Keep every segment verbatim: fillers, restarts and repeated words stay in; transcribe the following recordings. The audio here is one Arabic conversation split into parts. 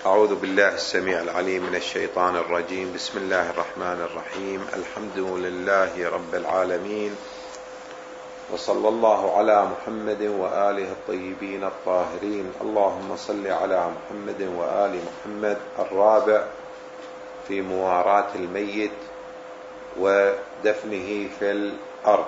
أعوذ بالله السميع العليم من الشيطان الرجيم. بسم الله الرحمن الرحيم. الحمد لله رب العالمين، وصلى الله على محمد وآله الطيبين الطاهرين. اللهم صل على محمد وآل محمد. الرابع في مواراة الميت ودفنه في الأرض.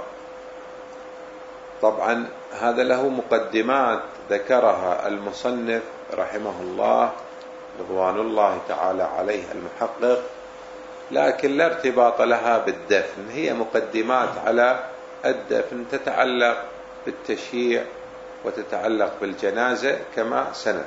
طبعا هذا له مقدمات ذكرها المصنف رحمه الله رضوان الله تعالى عليه المحقق، لكن لا ارتباط لها بالدفن، هي مقدمات على الدفن تتعلق بالتشييع وتتعلق بالجنازة كما سنذكر.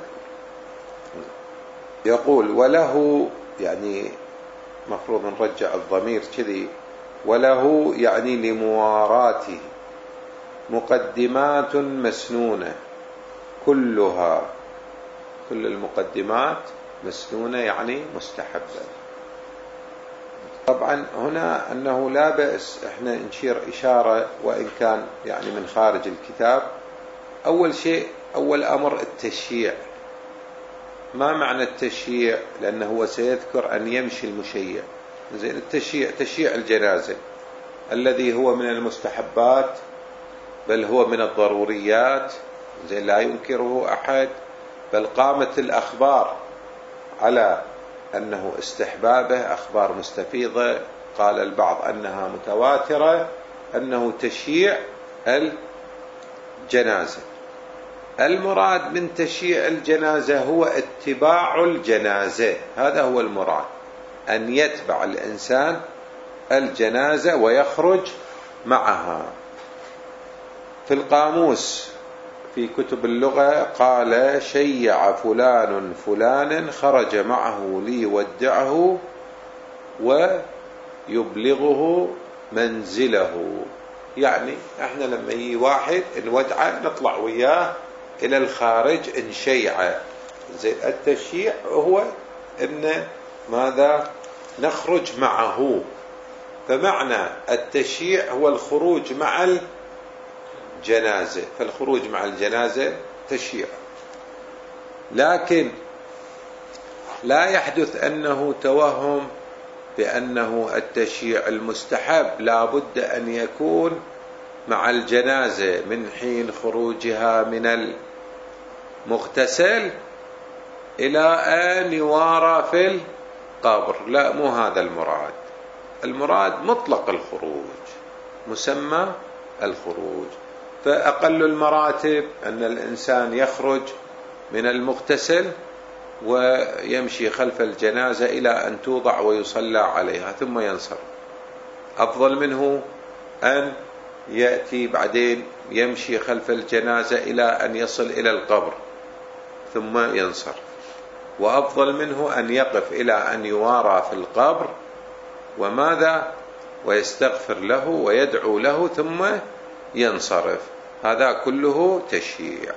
يقول وله، يعني مفروض نرجع الضمير كذي، وله يعني لمواراته مقدمات مسنونة كلها، كل المقدمات مسنونة يعني مستحبة. طبعا هنا أنه لا بأس احنا نشير إشارة وإن كان يعني من خارج الكتاب. أول شيء، أول أمر التشييع. ما معنى التشييع؟ لأنه هو سيذكر أن يمشي المشيع. زين، التشييع تشييع الجنازة الذي هو من المستحبات، بل هو من الضروريات، زين لا ينكره أحد، بل قامت الأخبار على أنه استحبابه، أخبار مستفيضة، قال البعض أنها متواترة، أنه تشييع الجنازة. المراد من تشييع الجنازة هو اتباع الجنازة، هذا هو المراد، أن يتبع الإنسان الجنازة ويخرج معها. في القاموس في كتب اللغة قال شيع فلان فلان خرج معه ليودعه ويبلغه منزله. يعني احنا لما يجي واحد نودعه نطلع وياه الى الخارج نشيعه. زين، التشييع هو ان ماذا؟ نخرج معه. فمعنى التشييع هو الخروج مع الجنازة، فالخروج مع الجنازة تشييع. لكن لا يحدث أنه توهم بأنه التشييع المستحب لا بد أن يكون مع الجنازة من حين خروجها من المغتسل إلى أن يوارى في القبر. لا، مو هذا المراد. المراد مطلق الخروج، مسمى الخروج. فأقل المراتب أن الإنسان يخرج من المغتسل ويمشي خلف الجنازة إلى أن توضع ويصلى عليها ثم ينصرف. أفضل منه أن يأتي بعدين يمشي خلف الجنازة إلى أن يصل إلى القبر ثم ينصرف. وأفضل منه أن يقف إلى أن يوارى في القبر وماذا؟ ويستغفر له ويدعو له ثم ينصرف. هذا كله تشييع.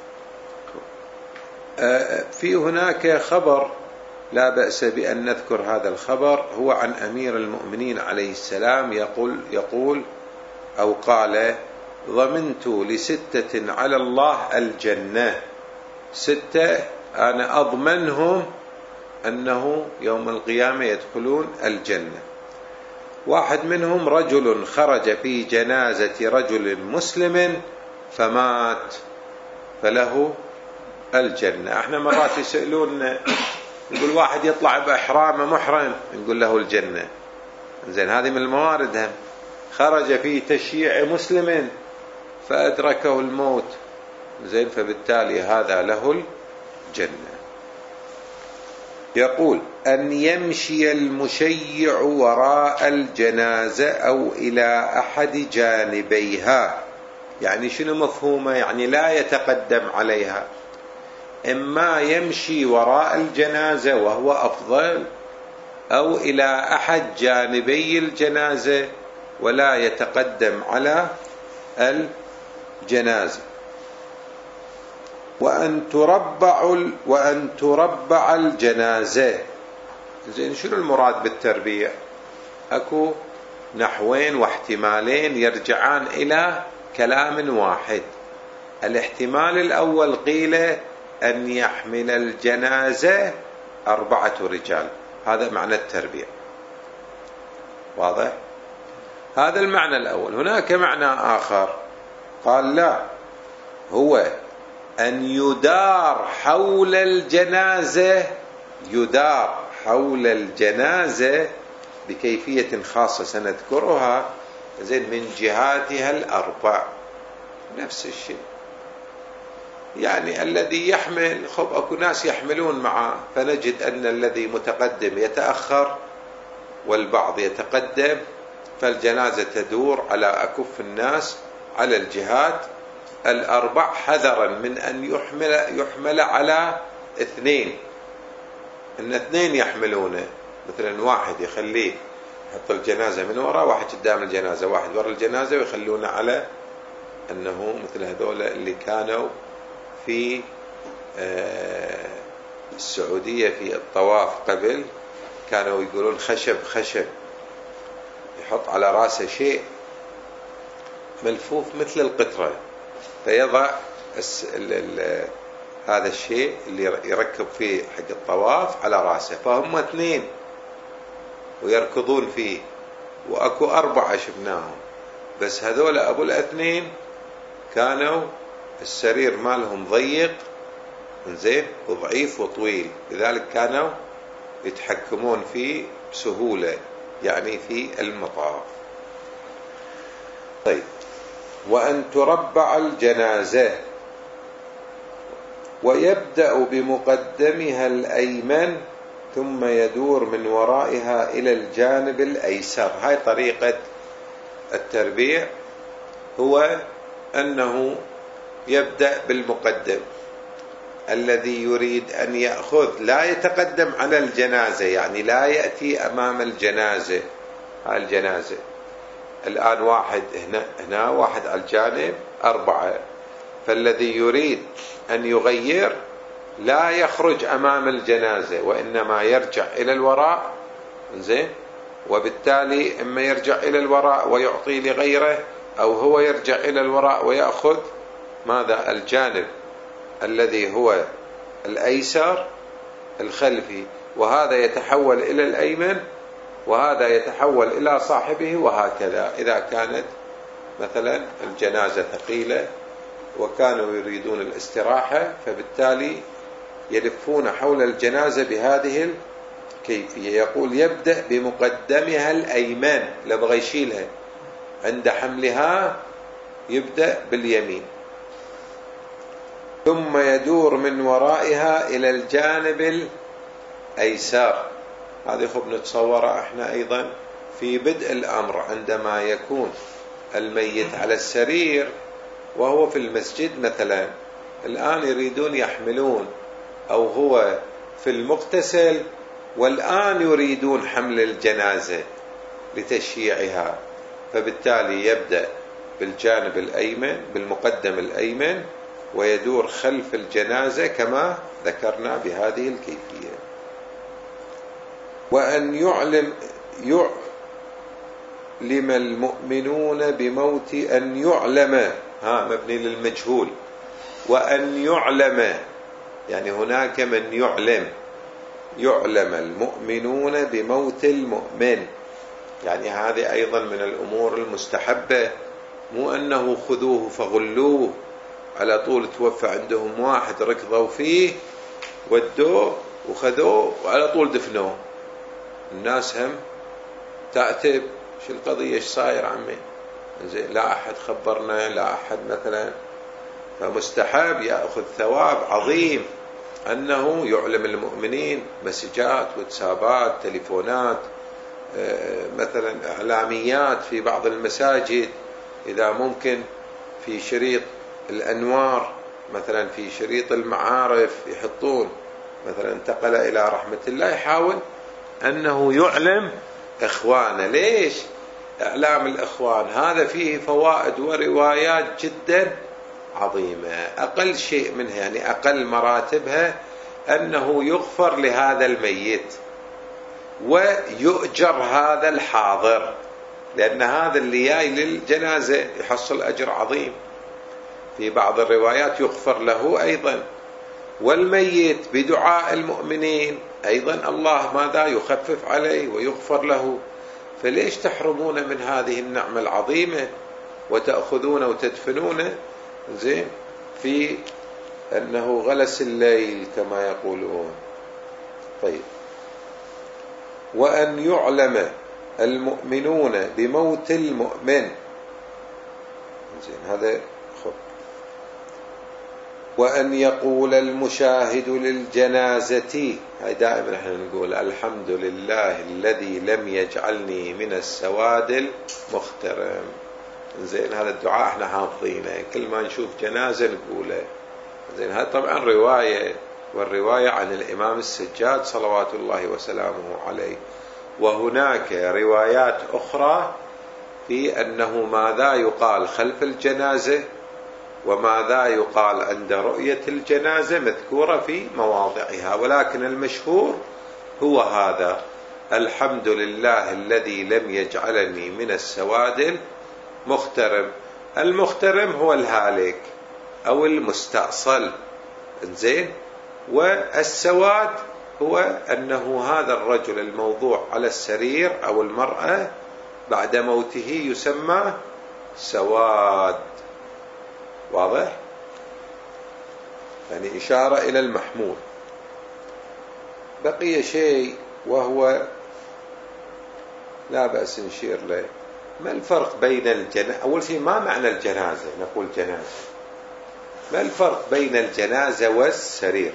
في هناك خبر لا بأس بأن نذكر هذا الخبر، هو عن أمير المؤمنين عليه السلام، يقول يقول أو قال: ضمنت لستة على الله الجنة. ستة أنا أضمنهم أنه يوم القيامة يدخلون الجنة. واحد منهم رجل خرج في جنازة رجل مسلم فمات فله الجنة. احنا مرات يسألون، يقول واحد يطلع بإحرامه محرم، نقول له الجنة. زين، هذه من الموارد. هم خرج في تشييع مسلم فأدركه الموت، زين، فبالتالي هذا له الجنة. يقول أن يمشي المشيع وراء الجنازة أو إلى أحد جانبيها. يعني شنو مفهومه؟ يعني لا يتقدم عليها، إما يمشي وراء الجنازة وهو أفضل، أو إلى أحد جانبي الجنازة ولا يتقدم على الجنازة. وأن تربع وأن تربع الجنازة. زين، شنو المراد بالتربيع؟ أكو نحوين واحتمالين يرجعان إلى كلام واحد. الاحتمال الأول قيل أن يحمل الجنازة أربعة رجال. هذا معنى التربيع. واضح؟ هذا المعنى الأول. هناك معنى آخر قال لا، هو أن يدار حول الجنازة، يدار حول الجنازة بكيفية خاصة سنذكرها، زين، من جهاتها الأربع. نفس الشيء، يعني الذي يحمل، خب أكو ناس يحملون معه، فنجد أن الذي متقدم يتأخر والبعض يتقدم، فالجنازة تدور على أكف الناس على الجهات الأربع، حذرا من أن يحمل, يحمل على اثنين، أن اثنين يحملونه، مثلا واحد يخليه يحط الجنازة من وراء، واحد قدام الجنازة، واحد وراء الجنازة، ويخلونه على أنه مثل هذول اللي كانوا في السعودية في الطواف قبل، كانوا يقولون خشب خشب، يحط على راسه شيء ملفوف مثل القطرة، فيضع هذا الشيء اللي يركب فيه حق الطواف على راسه، فهم اثنين ويركضون فيه، وأكو أربعة شفناهم، بس هذول أبو الاثنين كانوا السرير مالهم ضيق زين وضعيف وطويل، لذلك كانوا يتحكمون فيه بسهولة، يعني في المطاف. طيب، وأن تربع الجنازة ويبدأ بمقدمها الأيمن ثم يدور من ورائها إلى الجانب الأيسر. هاي طريقة التربيع، هو أنه يبدأ بالمقدم الذي يريد أن يأخذ، لا يتقدم على الجنازة، يعني لا يأتي أمام الجنازة. هاي الجنازة الآن واحد هنا هنا واحد على الجانب، أربعة، فالذي يريد أن يغير لا يخرج أمام الجنازة، وإنما يرجع إلى الوراء، زين، وبالتالي إما يرجع إلى الوراء ويعطي لغيره، أو هو يرجع إلى الوراء ويأخذ ماذا؟ الجانب الذي هو الأيسر الخلفي، وهذا يتحول إلى الأيمن، وهذا يتحول إلى صاحبه، وهكذا. إذا كانت مثلا الجنازة ثقيلة وكانوا يريدون الاستراحة، فبالتالي يلفون حول الجنازة بهذه الكيفية. يقول يبدأ بمقدمها الأيمن، لبغى يشيلها عند حملها يبدأ باليمين، ثم يدور من ورائها إلى الجانب الأيسر. هذه خب نتصورها احنا أيضا في بدء الأمر، عندما يكون الميت على السرير وهو في المسجد مثلا، الآن يريدون يحملون، أو هو في المغتسل والآن يريدون حمل الجنازة لتشييعها، فبالتالي يبدأ بالجانب الأيمن، بالمقدم الأيمن، ويدور خلف الجنازة كما ذكرنا بهذه الكيفية. وأن يعلم يعلم المؤمنون بموت، أن يعلم، ها مبني للمجهول، وأن يعلم يعني هناك من يعلم، يعلم المؤمنون بموت المؤمن، يعني هذه أيضا من الأمور المستحبة، مو أنه خذوه فغلوه على طول، توفى عندهم واحد ركضوا فيه ودوه وخذوه وعلى طول دفنوه، الناس هم تأتب شو القضية، ايش صاير عمي، زين، لا أحد خبرنا، لا أحد مثلا. فمستحب يأخذ ثواب عظيم أنه يعلم المؤمنين، مسجات، واتسابات، تليفونات، مثلا إعلاميات في بعض المساجد، إذا ممكن في شريط الأنوار، مثلا في شريط المعارف يحطون مثلا انتقل إلى رحمة الله، يحاول أنه يعلم إخوانه. ليش؟ إعلام الإخوان هذا فيه فوائد وروايات جدا عظيمة، أقل شيء منها يعني أقل مراتبها أنه يغفر لهذا الميت ويؤجر هذا الحاضر، لأن هذا اللي جاي للجنازة يحصل أجر عظيم، في بعض الروايات يغفر له أيضا، والميت بدعاء المؤمنين أيضا الله ماذا يخفف عليه ويغفر له، فليش تحرمون من هذه النعمة العظيمة وتأخذون وتدفنون زين في أنه غلس الليل كما يقولون. طيب، وأن يعلم المؤمنون بموت المؤمن، زين هذا خب. وأن يقول المشاهد للجنازة، هاي دائما احنا نقول الحمد لله الذي لم يجعلني من السواد المخترم. زين هذا الدعاء احنا حافظينه، كل ما نشوف جنازة نقوله. زين هذا طبعا رواية، والرواية عن الإمام السجاد صلوات الله وسلامه عليه. وهناك روايات أخرى في أنه ماذا يقال خلف الجنازة وماذا يقال عند رؤية الجنازة مذكورة في مواضعها، ولكن المشهور هو هذا: الحمد لله الذي لم يجعلني من السواد المخترم. المخترم هو الهالك أو المستأصل، زين. والسواد هو أنه هذا الرجل الموضوع على السرير أو المرأة بعد موته يسمى سواد. واضح؟ يعني إشارة إلى المحمول. بقي شيء وهو لا بأس نشير له. ما الفرق بين الجنازة؟ أول شيء ما معنى الجنازة؟ نقول جنازة، ما الفرق بين الجنازة والسرير؟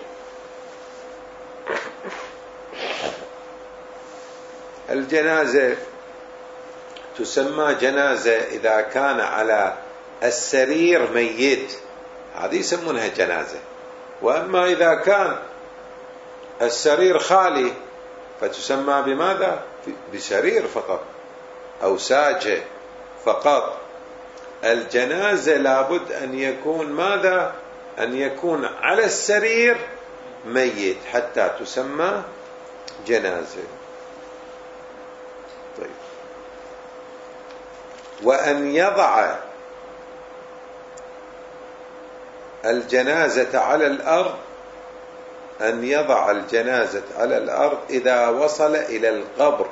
الجنازة تسمى جنازة إذا كان على السرير ميت، هذه يسمونها جنازة. وأما إذا كان السرير خالي فتسمى بماذا؟ بسرير فقط أو ساجة فقط. الجنازة لابد أن يكون ماذا؟ أن يكون على السرير ميت حتى تسمى جنازة. طيب، وأن يضع الجنازة على الأرض، أن يضع الجنازة على الأرض إذا وصل إلى القبر.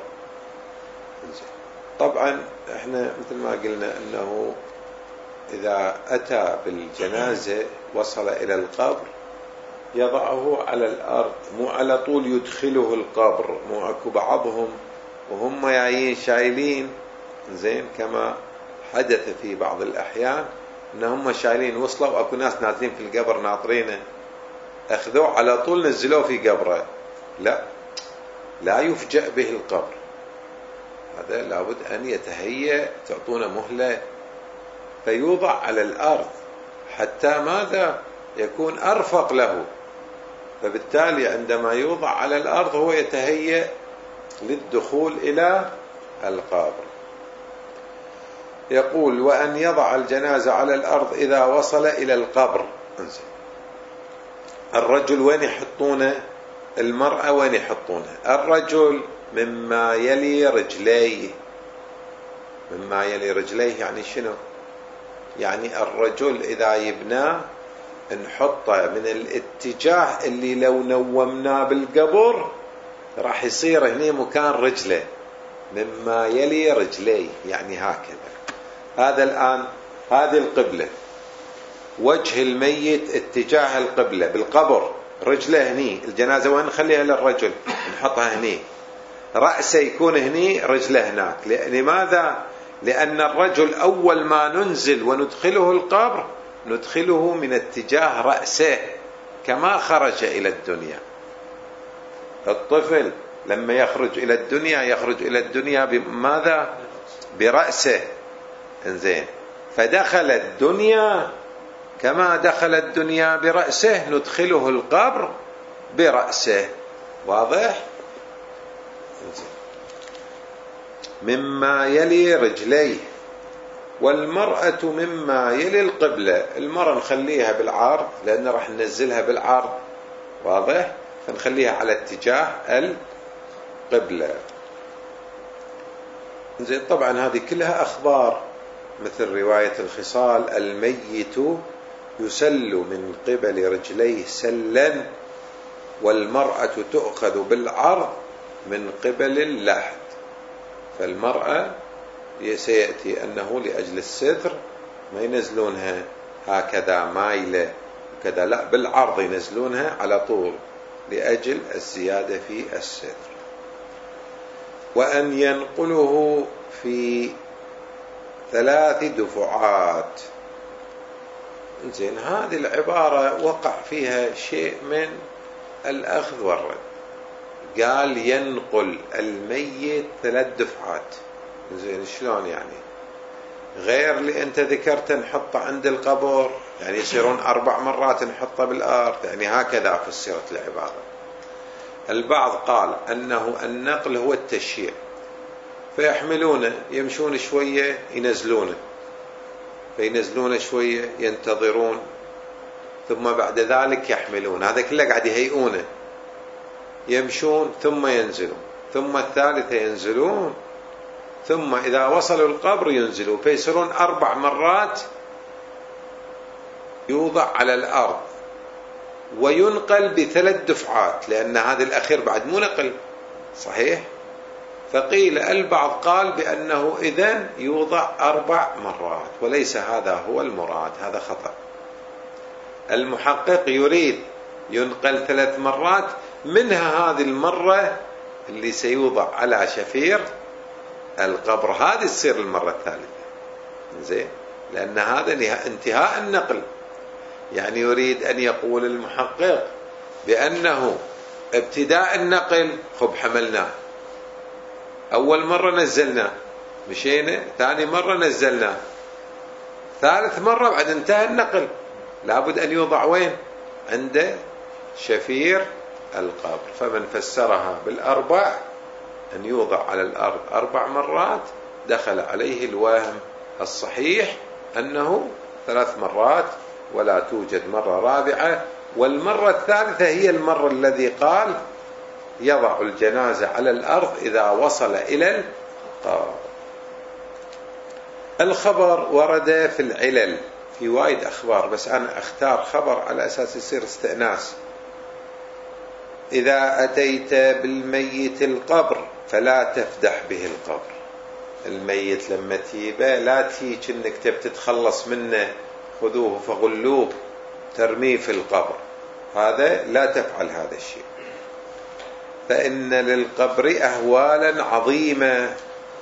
طبعا احنا مثل ما قلنا أنه إذا أتى بالجنازة وصل إلى القبر يضعه على الأرض، مو على طول يدخله القبر. مو أكو بعضهم وهم جايين شايلين، زين كما حدث في بعض الأحيان أنهم شايلين وصلوا وأكو ناس نازلين في القبر ناطرينه، أخذوه على طول نزلوه في قبره. لا، لا يفجأ به القبر، هذا لابد أن يتهيأ، تعطونه مهلة، فيوضع على الأرض حتى ماذا؟ يكون أرفق له. فبالتالي عندما يوضع على الأرض هو يتهيأ للدخول إلى القبر. يقول: وأن يضع الجنازة على الأرض إذا وصل إلى القبر. الرجل وين يحطونه؟ المرأة وين يحطونه؟ الرجل مما يلي رجليه. مما يلي رجليه يعني شنو؟ يعني الرجل إذا يبناه نحطه من الاتجاه اللي لو نومناه بالقبر راح يصير هنا مكان رجله، مما يلي رجليه، يعني هكذا. هذا الآن هذه القبلة، وجه الميت اتجاه القبلة بالقبر، رجله هني، الجنازة وين نخليها للرجل؟ نحطها هني، رأسه يكون هني، رجله هناك. لماذا؟ لأن الرجل أول ما ننزل وندخله القبر ندخله من اتجاه رأسه كما خرج إلى الدنيا. الطفل لما يخرج إلى الدنيا يخرج إلى الدنيا بماذا؟ برأسه. انزين، فدخل الدنيا كما دخل الدنيا برأسه ندخله القبر برأسه. واضح؟ مما يلي رجليه. والمرأة مما يلي القبلة، المرأة نخليها بالعرض لأن راح ننزلها بالعرض. واضح؟ فنخليها على اتجاه القبلة. زين، طبعا هذه كلها أخبار، مثل رواية الخصال: الميت يسل من قبل رجليه سلا والمرأة تؤخذ بالعرض من قبل اللحد. فالمرأة سيأتي أنه لأجل الستر ما ينزلونها هكذا مايلة كذا، لا، بالعرض ينزلونها على طول لأجل الزيادة في الستر. وأن ينقله في ثلاث دفعات. زين، هذه العبارة وقع فيها شيء من الأخذ والرد. قال ينقل الميت ثلاث دفعات. زين، شلون يعني؟ غير اللي أنت ذكرت نحطه عند القبر، يعني يصيرون أربع مرات نحطه بالأرض، يعني هكذا فسرت العبارة. البعض قال أنه النقل هو التشييع، فيحملونه يمشون شوية ينزلونه، فينزلونه شوية ينتظرون، ثم بعد ذلك يحملون. هذا كله قاعد يهيئونه، يمشون ثم ينزلون، ثم الثالثة ينزلون، ثم إذا وصلوا القبر ينزلوا، فيصيرون أربع مرات يوضع على الأرض وينقل بثلاث دفعات، لأن هذا الأخير بعد مو نقل صحيح. فقيل البعض قال بأنه إذن يوضع أربع مرات، وليس هذا هو المراد، هذا خطأ. المحقق يريد ينقل ثلاث مرات، منها هذه المرة اللي سيوضع على شفير القبر، هذه تصير المرة الثالثة. زين، لأن هذا انتهاء النقل. يعني يريد أن يقول المحقق بأنه ابتداء النقل خب حملناه، أول مرة نزلناه مشينا، ثاني مرة نزلناه، ثالث مرة بعد انتهى النقل لابد أن يوضع وين؟ عند شفير القبر. فمن فسرها بالأربع أن يوضع على الأرض أربع مرات دخل عليه الوهم. الصحيح أنه ثلاث مرات ولا توجد مرة رابعة، والمرة الثالثة هي المرة الذي قال يضع الجنازة على الأرض إذا وصل إلى القبر. الخبر ورد في العلل في وايد أخبار، بس أنا أختار خبر على أساس يصير استئناس. إذا أتيت بالميت القبر فلا تفدح به القبر. الميت لما تجيبه لا تيجي انك تبي تتخلص منه، خذوه فغلوه ترميه في القبر، هذا لا تفعل هذا الشيء. فإن للقبر أهوالا عظيمة،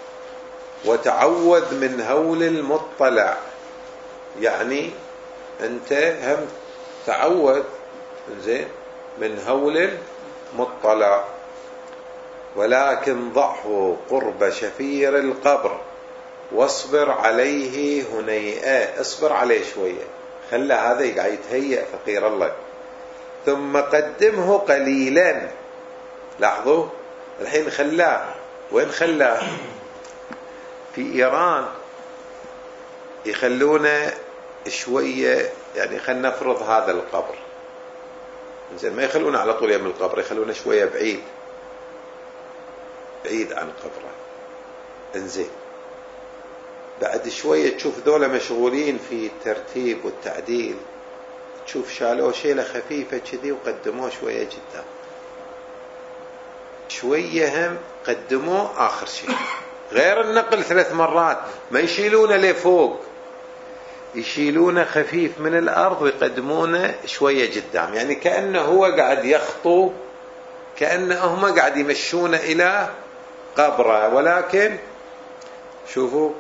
وتعوذ من هول المطلع. يعني أنت هم تعوذ زين من هول المطلع، ولكن ضعه قرب شفير القبر واصبر عليه هنيئة. اصبر عليه شوية، خلى هذا قاعد يتهيأ فقير الله، ثم قدمه قليلا. لاحظوا الحين خلاه وين؟ خلاه في إيران يخلونه شوية، يعني خلنا نفرض هذا القبر زين، ما يخلونه على طول يم القبر، يخلونه شوية بعيد بعيد عن قبره. انزين، بعد شوية تشوف ذولا مشغولين في الترتيب والتعديل، تشوف شالوه شيلة خفيفة كذي وقدموه شوية جدا، شوية هم قدموه آخر شيء. غير النقل ثلاث مرات، ما يشيلونه لفوق، يشيلونه خفيف من الأرض ويقدمونه شوية قدام، يعني كأنه هو قاعد يخطو، كأنه هم قاعد يمشونه إلى قبره. ولكن شوفوا،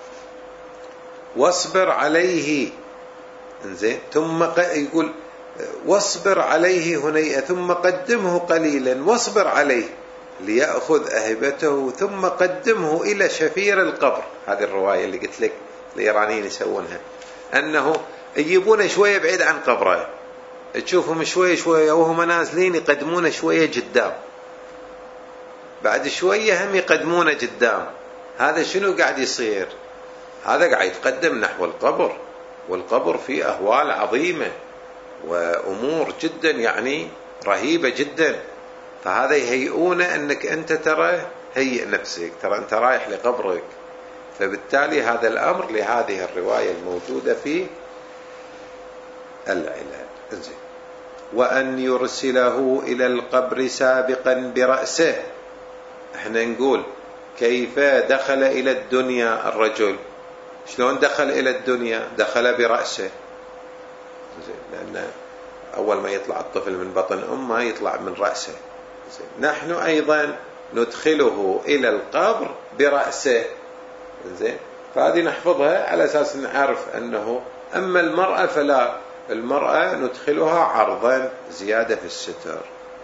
واصبر عليه انزين، ثم يقول واصبر عليه هنيئة، ثم قدمه قليلا واصبر عليه ليأخذ أهبته، ثم قدمه إلى شفير القبر. هذه الرواية اللي قلت لك الإيرانيين يسوونها، أنه يجيبونه شوية بعيد عن قبره، تشوفهم شوية شوية وهم نازلين يقدمونه شوية قدام، بعد شوية هم يقدمونه قدام. هذا شنو قاعد يصير؟ هذا قاعد يتقدم نحو القبر، والقبر فيه أهوال عظيمة وأمور جدا يعني رهيبة جدا. فهذا يهيئونه أنك أنت ترى هيئ نفسك، ترى أنت رايح لقبرك. فبالتالي هذا الأمر لهذه الرواية الموجودة في العلل. انزين، وأن يرسله إلى القبر سابقا برأسه. احنا نقول كيف دخل إلى الدنيا الرجل؟ شلون دخل إلى الدنيا؟ دخل برأسه، لأن أول ما يطلع الطفل من بطن أمه يطلع من رأسه. نحن أيضا ندخله إلى القبر برأسه. زين، فهذه نحفظها على أساس نعرف أنه أما المرأة فلا، المرأة ندخلها عرضا زيادة في الستر.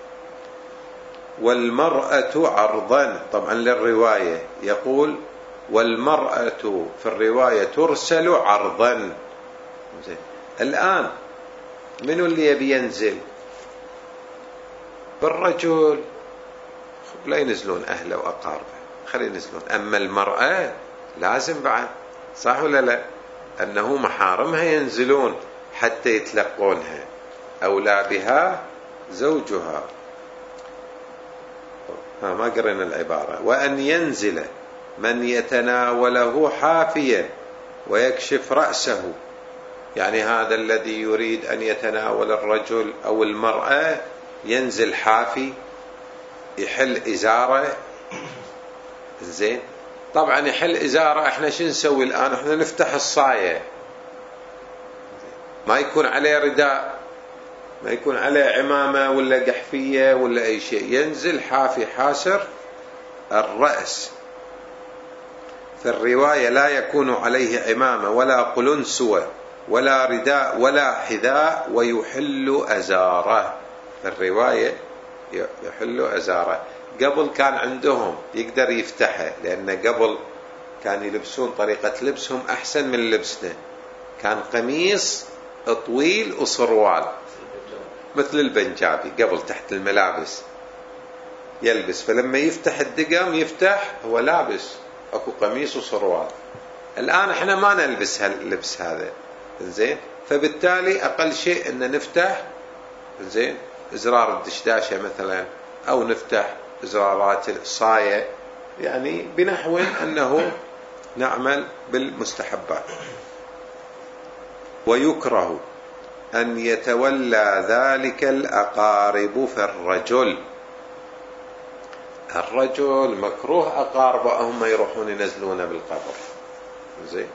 والمرأة عرضا طبعا للرواية يقول والمرأة في الرواية ترسل عرضا. زين، الآن منو اللي يبي ينزل؟ بالرجل لا ينزلون أهله وأقاربه، خلي ينزلون. أما المرأة لازم بعد، صح ولا لا؟ أنه محارمها ينزلون حتى يتلقونها، أولى بها زوجها. ها ما قرينا العبارة. وأن ينزل من يتناوله حافيا ويكشف رأسه، يعني هذا الذي يريد أن يتناول الرجل أو المرأة ينزل حافي يحل إزارة. زين، طبعا يحل إزارة، احنا شو نسوي الآن؟ احنا نفتح الصاية، ما يكون عليه رداء، ما يكون عليه عمامة ولا قحفية ولا أي شيء، ينزل حافي حاسر الرأس. في الرواية لا يكون عليه عمامة ولا قلنسوة ولا رداء ولا حذاء ويحل أزاره. في الرواية يحل أزاره. قبل كان عندهم يقدر يفتحه، لأن قبل كان يلبسون طريقة لبسهم أحسن من لبسنا، كان قميص طويل وصروال مثل البنجابي قبل تحت الملابس يلبس، فلما يفتح الدقم يفتح هو لابس اكو قميص وصروال. الآن احنا ما نلبس هاللبس هذا. زين، فبالتالي أقل شيء أن نفتح زين إزرار الدشداشة مثلا، أو نفتح إزرارات الصاية، يعني بنحو أنه نعمل بالمستحبات. ويكره أن يتولى ذلك الأقارب في الرجل. الرجل مكروه أقاربه هم يروحون ينزلون بالقبر، زين،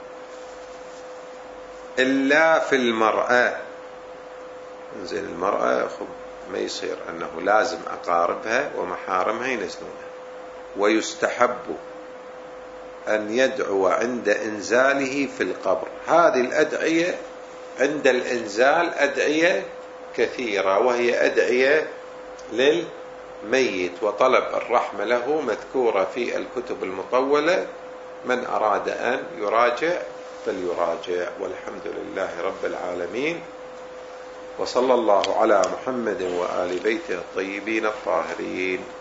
إلا في المرأة. زين، المرأة ما يصير أنه لازم أقاربها ومحارمها ينزلونها. ويستحب أن يدعو عند إنزاله في القبر. هذه الأدعية عند الإنزال أدعية كثيرة، وهي أدعية للميت وطلب الرحمة له، مذكورة في الكتب المطولة. من أراد أن يراجع فليراجع. والحمد لله رب العالمين، وصلى الله على محمد وآل بيته الطيبين الطاهرين.